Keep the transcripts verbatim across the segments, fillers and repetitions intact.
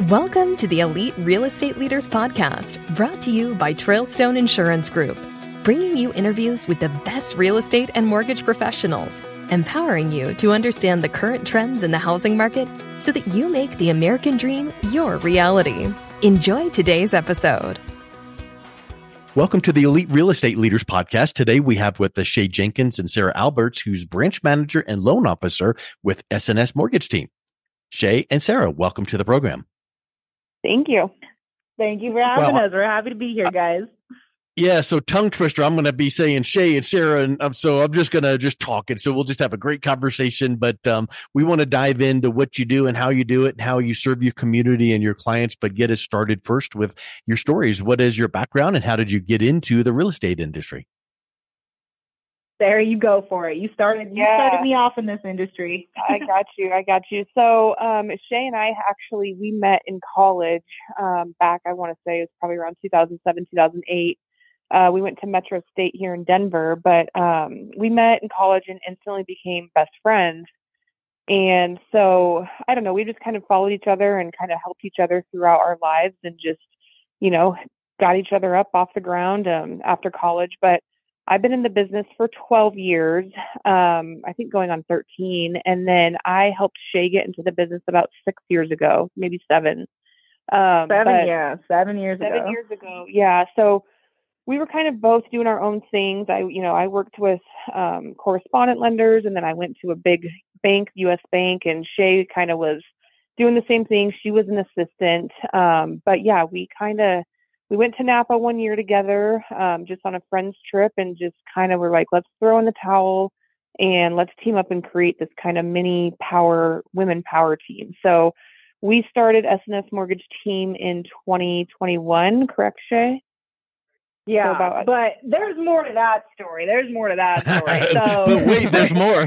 Welcome to the Elite Real Estate Leaders Podcast, brought to you by Trailstone Insurance Group, bringing you interviews with the best real estate and mortgage professionals, empowering you to understand the current trends in the housing market so that you make the American dream your reality. Enjoy today's episode. Welcome to the Elite Real Estate Leaders Podcast. Today we have with us Shay Jenkins and Sarah Alberts, who's branch manager and loan officer with S N S Mortgage Team. Shay and Sarah, welcome to the program. Thank you. Thank you for having well, us. We're happy to be here, guys. Yeah, so tongue twister, I'm going to be saying Shay and Sarah, and um, so I'm just going to just talk it. So we'll just have a great conversation, but um, we want to dive into what you do and how you do it and how you serve your community and your clients, but get us started first with your stories. What is your background and how did you get into the real estate industry? Sarah, you go for it. You started you yeah. started me off in this industry. I got you. I got you. So um, Shay and I actually, we met in college um, back, I want to say it was probably around two thousand seven, two thousand eight. Uh, we went to Metro State here in Denver, but um, we met in college and instantly became best friends. And so, I don't know, we just kind of followed each other and kind of helped each other throughout our lives and just, you know, got each other up off the ground um, after college. But I've been in the business for twelve years, um, I think going on thirteen. And then I helped Shay get into the business about six years ago, maybe seven. Um, seven, yeah, seven years seven ago. Seven years ago, yeah. So we were kind of both doing our own things. I, you know, I worked with um, correspondent lenders, and then I went to a big bank, U S Bank, and Shay kind of was doing the same thing. She was an assistant. Um, but yeah, we kind of, we went to Napa one year together, um, just on a friend's trip, and just kind of were like, let's throw in the towel and let's team up and create this kind of mini power, women power team. So we started S N S Mortgage Team in twenty twenty-one, correct, Shay? Yeah, so about, but there's more to that story. There's more to that story. So. But wait, there's more.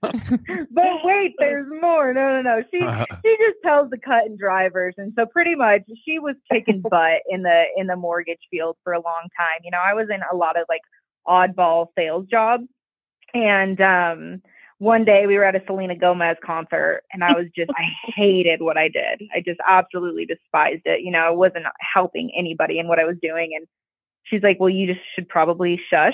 But wait, there's more. No, no, no. She uh, she just tells the cut and dry version. So pretty much, she was kicking butt in the in the mortgage field for a long time. You know, I was in a lot of like oddball sales jobs, and um, one day we were at a Selena Gomez concert, and I was just I hated what I did. I just absolutely despised it. You know, I wasn't helping anybody in what I was doing, and she's like, well, you just should probably shush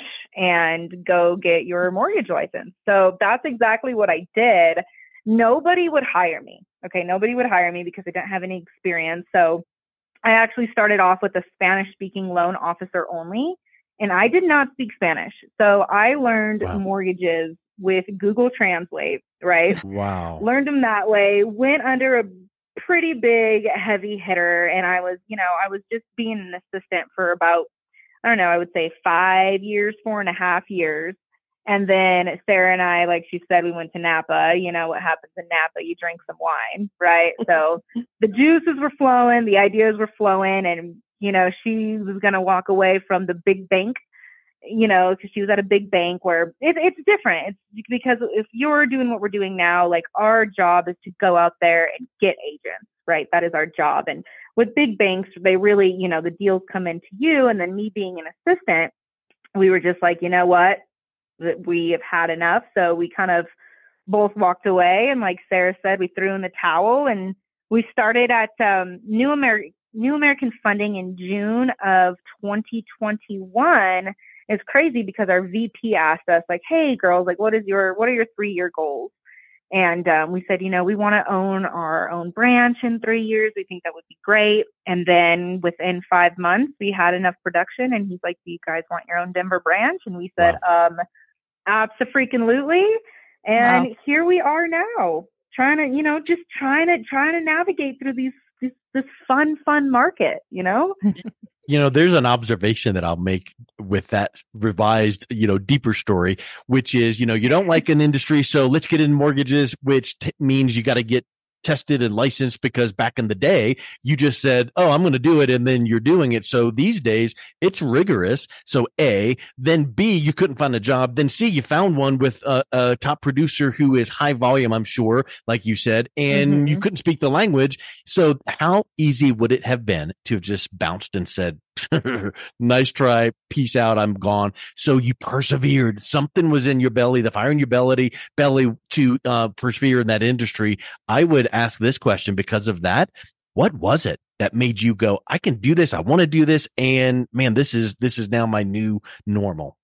and go get your mortgage license. So that's exactly what I did. Nobody would hire me. Okay. Nobody would hire me because I didn't have any experience. So I actually started off with a Spanish speaking loan officer only, and I did not speak Spanish. So I learned wow. mortgages with Google Translate, right? Wow. Learned them that way, went under a pretty big heavy hitter. And I was, you know, I was just being an assistant for about I don't know, I would say five years, four and a half years. And then Sarah and I, like she said, we went to Napa. You know what happens in Napa? You drink some wine, right? So the juices were flowing, the ideas were flowing. And, you know, she was going to walk away from the big bank, you know, because she was at a big bank where it, it's different. It's because if you're doing what we're doing now, like our job is to go out there and get agents, right? That is our job. And with big banks, they really, you know, the deals come into you. And then me being an assistant, we were just like, you know what, we have had enough. So we kind of both walked away. And like Sarah said, we threw in the towel, and we started at um, New, Amer- New American Funding in June of twenty twenty-one. It's crazy because our V P asked us like, hey girls, like what is your, what are your three-year goals? And um, we said, you know, we want to own our own branch in three years. We think that would be great. And then within five months, we had enough production. And he's like, do you guys want your own Denver branch? And we said, wow. um, abso-freaking-lutely. And wow. Here we are now, trying to, you know, just trying to, trying to navigate through these, this, this fun, fun market, you know? You know, there's an observation that I'll make with that revised, you know, deeper story, which is, you know, you don't like an industry, so let's get in mortgages, which t- means you got to get tested and licensed, because back in the day, you just said, oh, I'm going to do it. And then you're doing it. So these days it's rigorous. So A, then B, you couldn't find a job. Then C, you found one with a, a top producer who is high volume, I'm sure, like you said, and mm-hmm. you couldn't speak the language. So how easy would it have been to have just bounced and said, nice try, peace out, I'm gone? So you persevered. Something was in your belly, the fire in your belly, belly to uh, persevere in that industry. I would ask this question because of that. What was it that made you go, I can do this. I want to do this. And man, this is, this is now my new normal.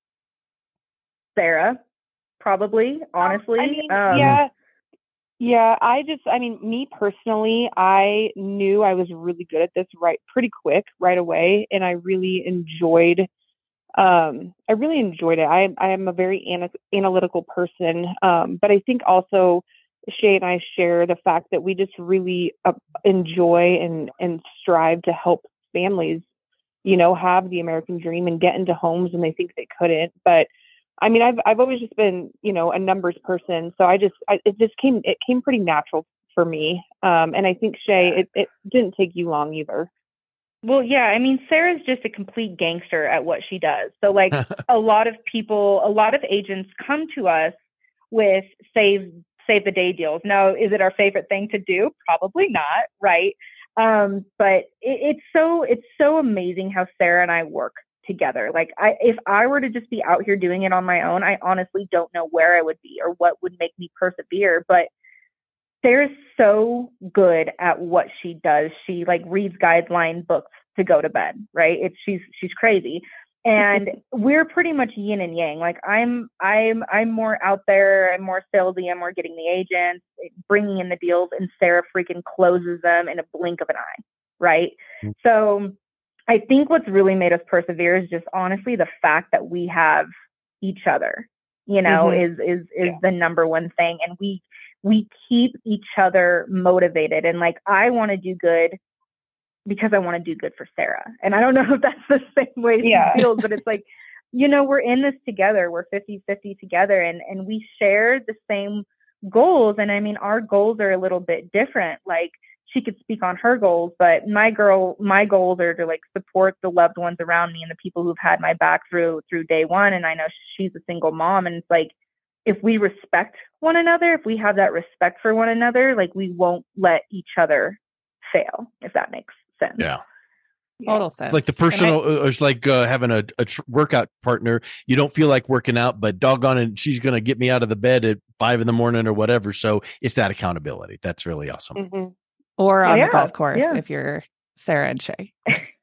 Sarah, probably, honestly. I mean, um, yeah. Yeah, I just, I mean, me personally, I knew I was really good at this right pretty quick right away. And I really enjoyed, um, I really enjoyed it. I, I am a very ana- analytical person. Um, but I think also Shay and I share the fact that we just really uh, enjoy and, and strive to help families, you know, have the American dream and get into homes when they think they couldn't. But I mean, I've I've always just been, you know, a numbers person. So I just, I, it just came, it came pretty natural for me. Um, and I think Shay, it, it didn't take you long either. Well, yeah, I mean, Sarah's just a complete gangster at what she does. So like a lot of people, a lot of agents come to us with save, save the day deals. Now, is it our favorite thing to do? Probably not. Right. Um, but it, it's so, it's so amazing how Sarah and I work together. Like I, if I were to just be out here doing it on my own, I honestly don't know where I would be or what would make me persevere. But Sarah's so good at what she does. She like reads guideline books to go to bed, right? It's she's she's crazy. And we're pretty much yin and yang. Like I'm I'm I'm more out there, I'm more salesy, I'm more getting the agents, bringing in the deals, and Sarah freaking closes them in a blink of an eye, right? Mm-hmm. So I think what's really made us persevere is just honestly the fact that we have each other, you know, mm-hmm. is is is yeah. the number one thing. And we we keep each other motivated. And like, I want to do good because I want to do good for Sarah. And I don't know if that's the same way yeah. she feels, but it's like, you know, we're in this together. We're fifty-fifty together, and and we share the same goals. And I mean, our goals are a little bit different. Like, she could speak on her goals, but my girl, my goals are to like support the loved ones around me and the people who've had my back through, through day one. And I know she's a single mom. And it's like, if we respect one another, if we have that respect for one another, like we won't let each other fail, if that makes sense. Yeah. Total sense. Like the personal, I, it's like uh, having a, a tr- workout partner. You don't feel like working out, but doggone it, she's going to get me out of the bed at five in the morning or whatever. So it's that accountability. That's really awesome. Mm-hmm. Or on yeah, the golf course yeah. if you're Sarah and Shay.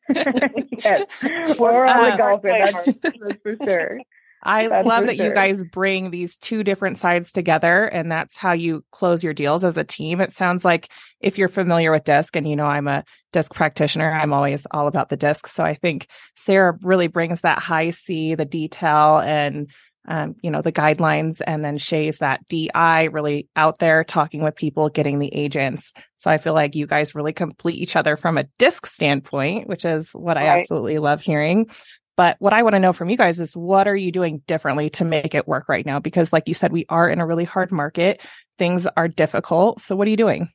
Yes. Or on uh, the golf course, that's, that's for sure. I that's love that sure. you guys bring these two different sides together, and that's how you close your deals as a team. It sounds like, if you're familiar with DISC, and you know I'm a DISC practitioner, I'm always all about the DISC. So I think Sarah really brings that high C, the detail, and Um, you know, the guidelines, and then Shay's that D I, really out there talking with people, getting the agents. So I feel like you guys really complete each other from a DISC standpoint, which is what I right. absolutely love hearing. But what I want to know from you guys is, what are you doing differently to make it work right now? Because like you said, we are in a really hard market. Things are difficult. So what are you doing?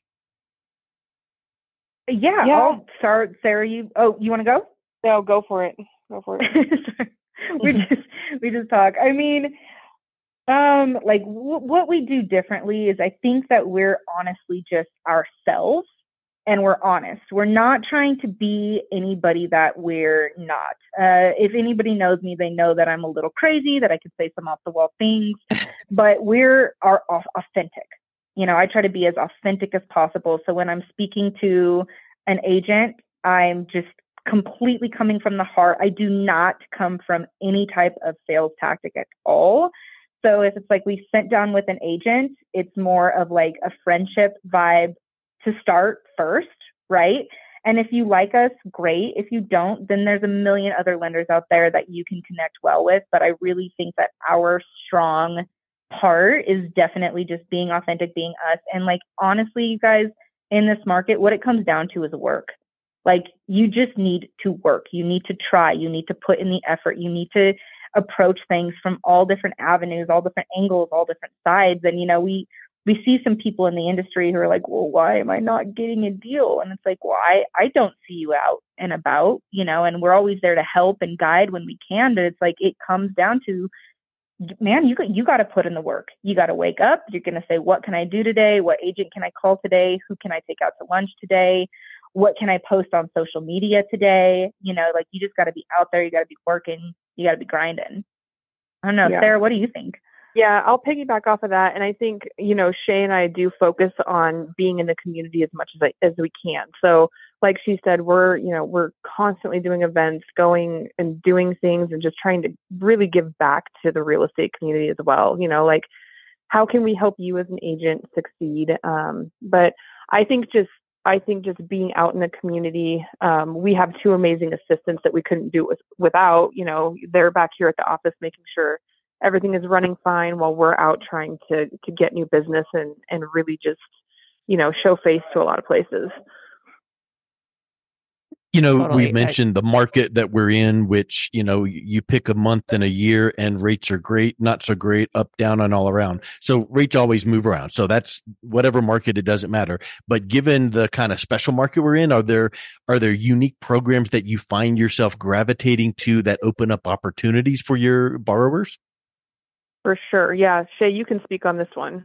Yeah, yeah. I'll start. Sarah, you, oh, you want to go? No, go for it. Go for it. we just we just talk. I mean, um, like w- what we do differently is, I think that we're honestly just ourselves, and we're honest. We're not trying to be anybody that we're not. Uh, if anybody knows me, they know that I'm a little crazy, that I could say some off the wall things, but we're are authentic. You know, I try to be as authentic as possible. So when I'm speaking to an agent, I'm just completely coming from the heart. I do not come from any type of sales tactic at all. So if it's like we sit down with an agent, it's more of like a friendship vibe to start first, right? And if you like us, great. If you don't, then there's a million other lenders out there that you can connect well with. But I really think that our strong part is definitely just being authentic, being us. And like, honestly, you guys, in this market, what it comes down to is work. Like, you just need to work. You need to try. You need to put in the effort. You need to approach things from all different avenues, all different angles, all different sides. And, you know, we, we see some people in the industry who are like, well, why am I not getting a deal? And it's like, well, I, I don't see you out and about, you know, and we're always there to help and guide when we can. But it's like, it comes down to, man, you got, you got to put in the work. You got to wake up. You're going to say, what can I do today? What agent can I call today? Who can I take out to lunch today? What can I post on social media today? You know, like, you just got to be out there. You got to be working. You got to be grinding. I don't know. Yeah. Sarah, what do you think? Yeah, I'll piggyback off of that. And I think, you know, Shay and I do focus on being in the community as much as I, as we can. So like she said, we're, you know, we're constantly doing events, going and doing things and just trying to really give back to the real estate community as well. You know, like how can we help you as an agent succeed? Um, but I think just, I think just being out in the community, um, we have two amazing assistants that we couldn't do it with, without, you know, they're back here at the office making sure everything is running fine while we're out trying to to get new business and and really just, you know, show face to a lot of places. You know, Totally. we mentioned the market that we're in, which, you know, you pick a month and a year and rates are great, not so great, up, down, and all around. So rates always move around. So that's whatever market, it doesn't matter. But given the kind of special market we're in, are there, are there unique programs that you find yourself gravitating to that open up opportunities for your borrowers? For sure. Yeah. Shay, you can speak on this one.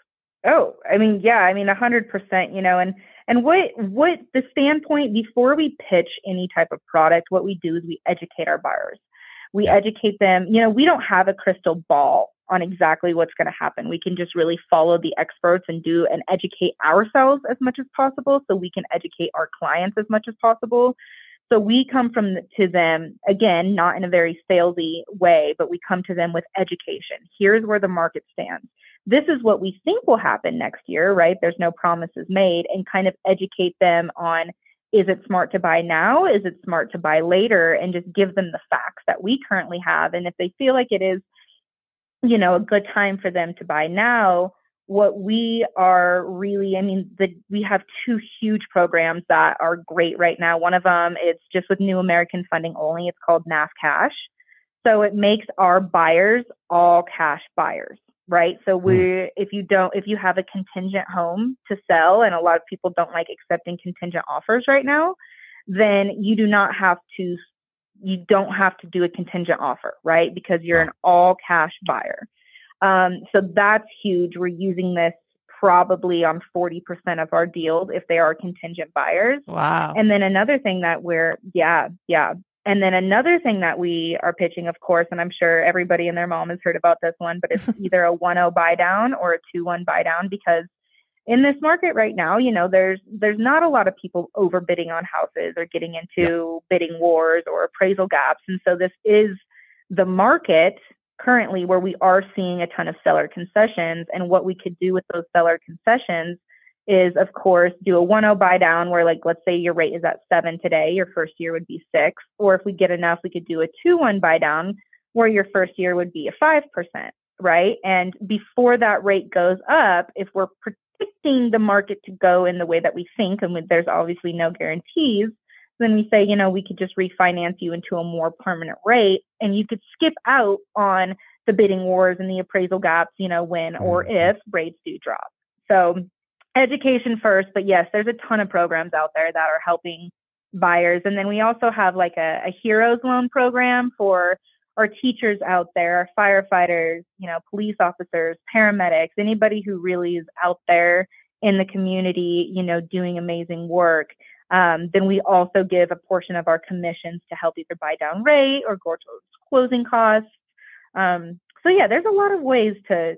Oh, I mean, yeah, I mean, a hundred percent, you know, and, and what, what the standpoint before we pitch any type of product, what we do is we educate our buyers. We Yeah. educate them, you know, we don't have a crystal ball on exactly what's going to happen. We can just really follow the experts and do and educate ourselves as much as possible so we can educate our clients as much as possible. So we come from to them, again, not in a very salesy way, but we come to them with education. Here's where the market stands. This is what we think will happen next year, right? There's no promises made, and kind of educate them on, is it smart to buy now? Is it smart to buy later? And just give them the facts that we currently have. And if they feel like it is, you know, a good time for them to buy now, what we are really, I mean, the, we have two huge programs that are great right now. One of them is just with New American Funding only. It's called N A F Cash. So it makes our buyers all cash buyers, right? So we, if you don't, if you have a contingent home to sell, and a lot of people don't like accepting contingent offers right now, then you do not have to, you don't have to do a contingent offer, right? Because you're an all cash buyer. Um, so that's huge. We're using this probably on forty percent of our deals if they are contingent buyers. Wow. And then another thing that we're, yeah, yeah. And then another thing that we are pitching, of course, and I'm sure everybody and their mom has heard about this one, but it's either a one oh buy down or a two one buy down, because in this market right now, you know, there's there's not a lot of people overbidding on houses or getting into yeah. bidding wars or appraisal gaps. And so this is the market currently where we are seeing a ton of seller concessions. And what we could do with those seller concessions is, of course, do a one oh buy down where, like, let's say your rate is at seven today, your first year would be six. Or if we get enough, we could do a two one buy down where your first year would be a five percent, right? And before that rate goes up, if we're predicting the market to go in the way that we think, and there's obviously no guarantees, then we say, you know, we could just refinance you into a more permanent rate, and you could skip out on the bidding wars and the appraisal gaps, you know, when or if rates do drop. So education first, but yes, there's a ton of programs out there that are helping buyers. And then we also have like a, a heroes loan program for our teachers out there, our firefighters, you know, police officers, paramedics, anybody who really is out there in the community, you know, doing amazing work. Um, then we also give a portion of our commissions to help either buy down rate or go towards closing costs. Um, so yeah, there's a lot of ways to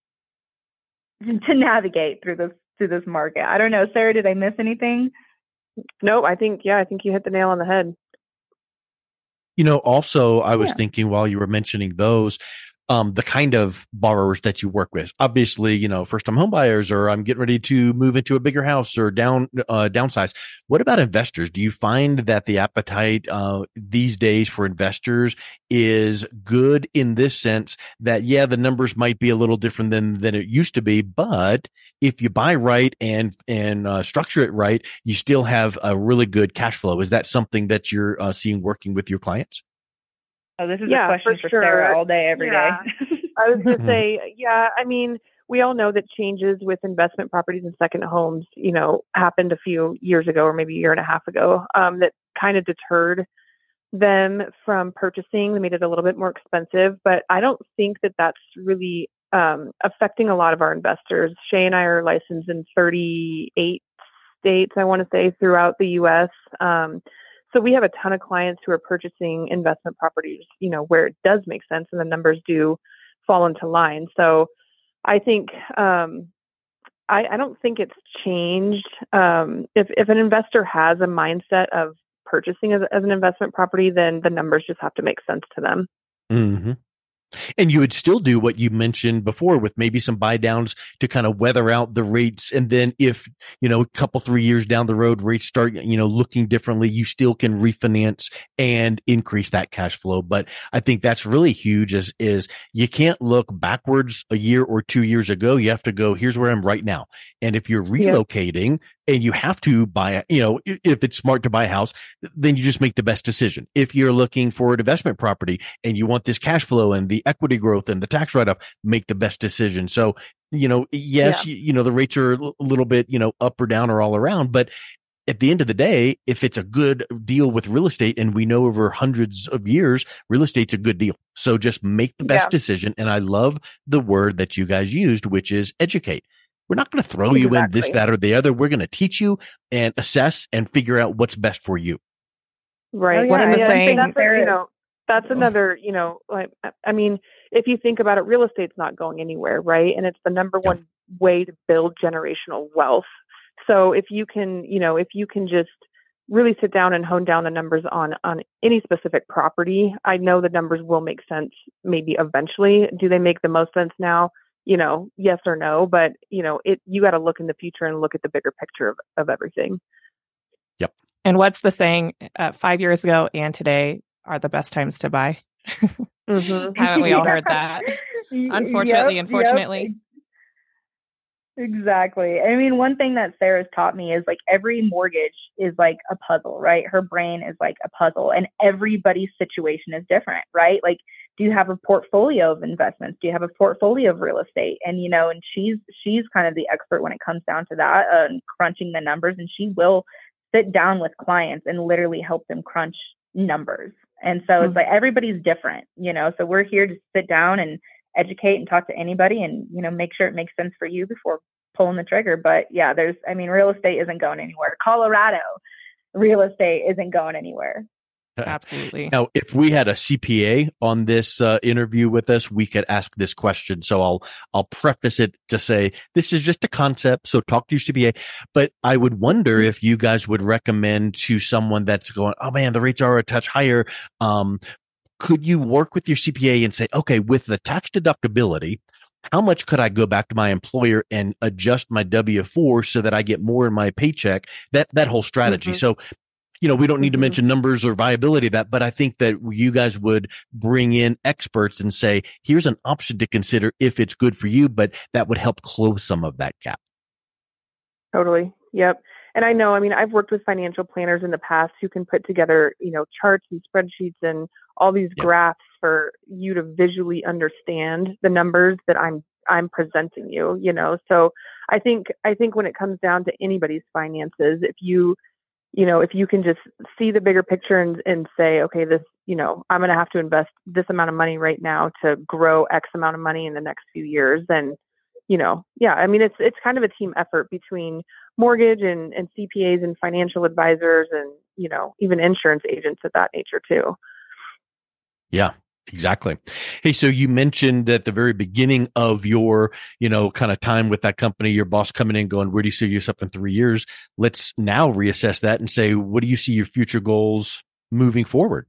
to navigate through this through this market. I don't know, Sarah, did I miss anything? No, I think yeah, I think you hit the nail on the head. You know, also, I was Yeah. thinking while you were mentioning those, um, the kind of borrowers that you work with. Obviously, you know, first time home buyers, or I'm getting ready to move into a bigger house or down, uh, downsize. What about investors? Do you find that the appetite, uh, these days for investors is good in this sense that, yeah, the numbers might be a little different than, than it used to be, but if you buy right and, and, uh, structure it right, you still have a really good cash flow. Is that something that you're uh, seeing working with your clients? Oh, this is Yeah, a question for for, sure. Sarah all day, every day. Yeah. I was going to say, yeah, I mean, we all know that changes with investment properties and second homes, you know, happened a few years ago or maybe a year and a half ago, um, that kind of deterred them from purchasing. They made it a little bit more expensive, but I don't think that that's really um, affecting a lot of our investors. Shay and I are licensed in thirty-eight states, I want to say, throughout the U S. Um, so we have a ton of clients who are purchasing investment properties, you know, where it does make sense and the numbers do fall into line. So I think, um, I, I don't think it's changed. Um, if, if an investor has a mindset of purchasing as, as an investment property, then the numbers just have to make sense to them. Mm-hmm. And you would still do what you mentioned before with maybe some buy downs to kind of weather out the rates. And then if, you know, a couple, three years down the road, rates start, you know, looking differently, you still can refinance and increase that cash flow. But I think that's really huge is, is you can't look backwards a year or two years ago. You have to go, here's where I'm right now. And if you're relocating, and you have to buy, you know, if it's smart to buy a house, then you just make the best decision. If you're looking for an investment property and you want this cash flow and the equity growth and the tax write-off, make the best decision. So, you know, yes, yeah. you, you know, the rates are a little bit, you know, up or down or all around, but at the end of the day, if it's a good deal with real estate, and we know over hundreds of years, real estate's a good deal. So just make the best yeah. decision. And I love the word that you guys used, which is educate. We're not going to throw exactly. you in this, that, or the other. We're going to teach you and assess and figure out what's best for you. Right. Oh, yeah. What am I yeah, saying? That's a, you know, that's another, you know, like, I mean, if you think about it, real estate's not going anywhere, right? And it's the number one yeah. way to build generational wealth. So if you can, you know, if you can just really sit down and hone down the numbers on, on any specific property, I know the numbers will make sense maybe eventually. Do they make the most sense now? You know, yes or no, but you know, it, you got to look in the future and look at the bigger picture of, of everything. Yep. And what's the saying, uh, five years ago and today are the best times to buy? Mm-hmm. Haven't we all heard that? Unfortunately, yep, unfortunately. Yep. Exactly. I mean, one thing that Sarah's taught me is like every mortgage is like a puzzle, right? Her brain is like a puzzle and everybody's situation is different, right? Like, do you have a portfolio of investments? Do you have a portfolio of real estate? And, you know, and she's, she's kind of the expert when it comes down to that uh, and crunching the numbers. And she will sit down with clients and literally help them crunch numbers. And so mm-hmm. it's like, everybody's different, you know, so we're here to sit down and educate and talk to anybody and, you know, make sure it makes sense for you before pulling the trigger. But yeah, there's, I mean, real estate isn't going anywhere. Colorado real estate isn't going anywhere. Absolutely. Now, if we had a C P A on this uh, interview with us, we could ask this question. So I'll I'll preface it to say this is just a concept. So talk to your C P A. But I would wonder if you guys would recommend to someone that's going, oh man, the rates are a touch higher. Um, could you work with your C P A and say, okay, with the tax deductibility, how much could I go back to my employer and adjust my W four so that I get more in my paycheck? That that whole strategy. Mm-hmm. So. You know, we don't need mm-hmm. to mention numbers or viability of that, but I think that you guys would bring in experts and say, here's an option to consider if it's good for you, but that would help close some of that gap. Totally. Yep. And I know, I mean, I've worked with financial planners in the past who can put together, you know, charts and spreadsheets and all these yep. graphs for you to visually understand the numbers that I'm I'm presenting you, you know. So I think I think when it comes down to anybody's finances, if you you know, if you can just see the bigger picture and, and say, okay, this, you know, I'm going to have to invest this amount of money right now to grow X amount of money in the next few years. Then, you know, yeah, I mean, it's, it's kind of a team effort between mortgage and, and C P As and financial advisors and, you know, even insurance agents of that nature too. Yeah. Exactly. Hey, so you mentioned at the very beginning of your, you know, kind of time with that company, your boss coming in going, where do you see yourself in three years? Let's now reassess that and say, what do you see your future goals moving forward?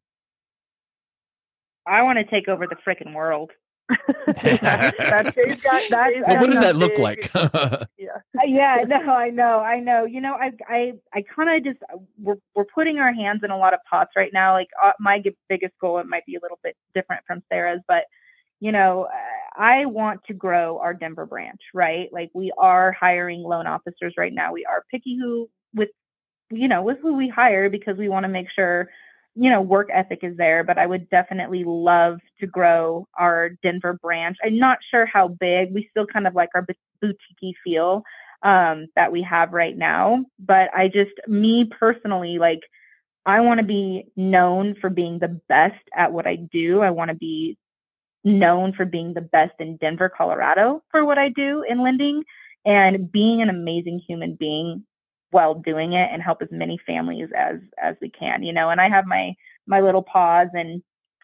I want to take over the freaking world. that's, that's, that, that is, well, what does that look like? yeah, yeah, no, I know, I know. You know, I, I, I kind of just we're we're putting our hands in a lot of pots right now. Like uh, my g- biggest goal, it might be a little bit different from Sarah's, but you know, I want to grow our Denver branch, right? Like we are hiring loan officers right now. We are picky who with, you know, with who we hire because we want to make sure, you know, work ethic is there, but I would definitely love to grow our Denver branch. I'm not sure how big. We still kind of like our boutique feel um, that we have right now. But I just, me personally, like, I want to be known for being the best at what I do. I want to be known for being the best in Denver, Colorado for what I do in lending and being an amazing human being while doing it and help as many families as, as we can, you know, and I have my, my little pause and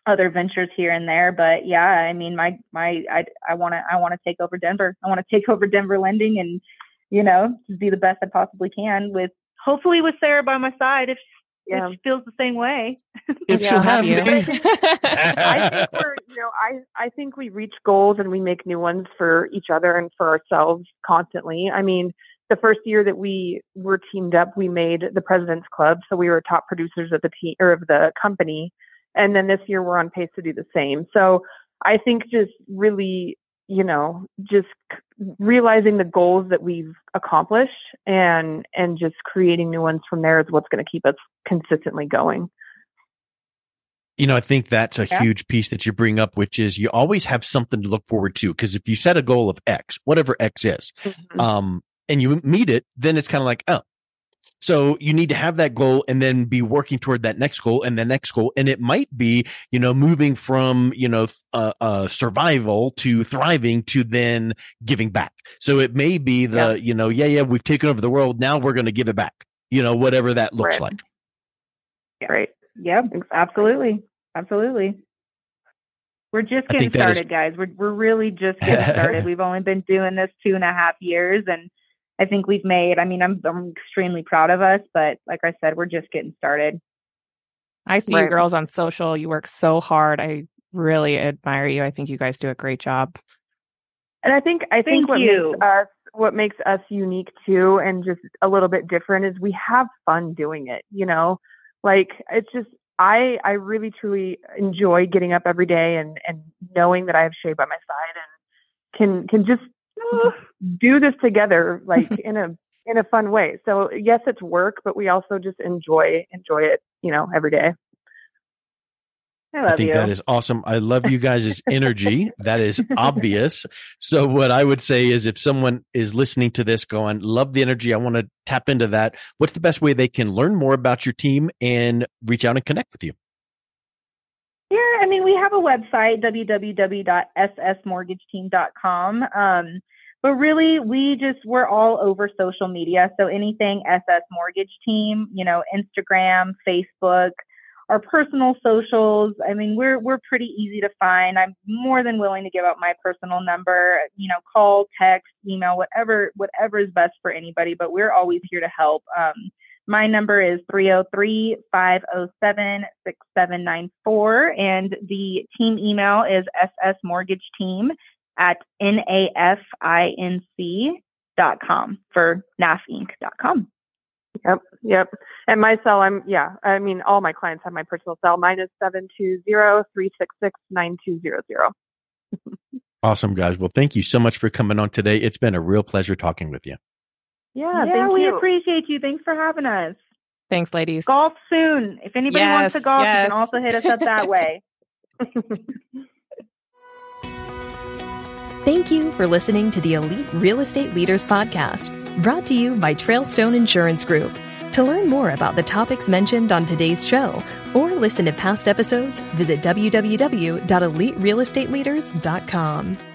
other ventures here and there. But yeah, I mean, my, my, I, I want to, I want to take over Denver. I want to take over Denver lending and, you know, just be the best I possibly can with, hopefully with Sarah by my side. If, Yeah. if she feels the same way. If Yeah, she'll have you. me. I think we're, you know, I, I think we reach goals and we make new ones for each other and for ourselves constantly. I mean, the first year that we were teamed up, we made the President's Club. So we were top producers of the team or of the company. And then this year we're on pace to do the same. So I think just really, you know, just realizing the goals that we've accomplished and, and just creating new ones from there is what's going to keep us consistently going. You know, I think that's a Yeah. huge piece that you bring up, which is you always have something to look forward to. Because if you set a goal of X, whatever X is, Mm-hmm. um, and you meet it, then it's kind of like, oh, so you need to have that goal and then be working toward that next goal and the next goal. And it might be, you know, moving from, you know, uh, uh, survival to thriving to then giving back. So it may be the, Yeah. you know, yeah, yeah, we've taken over the world. Now we're going to give it back, you know, whatever that looks Right. like. Right. Yep, absolutely. Absolutely. We're just I getting think that is- started, guys. We're we're really just getting started. We've only been doing this two and a half years, and I think we've made. I mean, I'm I'm extremely proud of us, but like I said, we're just getting started. I see you Right. girls on social. You work so hard. I really admire you. I think you guys do a great job. And I think I Thank think what you. makes us what makes us unique too, and just a little bit different, is we have fun doing it. You know, like it's just I I really truly enjoy getting up every day and and knowing that I have Shay by my side and can can just uh, do this together, like in a in a fun way. So yes, it's work, but we also just enjoy enjoy it. You know, every day. I love I think you. that is awesome. I love you guys' energy. That is obvious. So what I would say is if someone is listening to this going, love the energy, I want to tap into that, what's the best way they can learn more about your team and reach out and connect with you? Yeah, I mean, we have a website, w w w dot s s mortgage team dot com. Um, but really, we just, we're all over social media. So anything S S Mortgage Team, you know, Instagram, Facebook, our personal socials. I mean, we're we're pretty easy to find. I'm more than willing to give out my personal number, you know, call, text, email, whatever, whatever is best for anybody, but we're always here to help. Um, my number is three oh three, five oh seven, six seven nine four, and the team email is ssmortgageteam at nafinc dot com for nafinc dot com. Yep, yep. And my cell, I'm yeah. I mean, all my clients have my personal cell. Mine is seven two zero, three six six, nine two zero zero. Awesome, guys. Well, thank you so much for coming on today. It's been a real pleasure talking with you. Yeah, Yeah, thank we you. appreciate you. Thanks for having us. Thanks, ladies. Golf soon. If anybody wants to Yes, golf, you yes. can also hit us up that way. Thank you for listening to the Elite Real Estate Leaders Podcast, brought to you by Trailstone Insurance Group. To learn more about the topics mentioned on today's show or listen to past episodes, visit w w w dot elite real estate leaders dot com.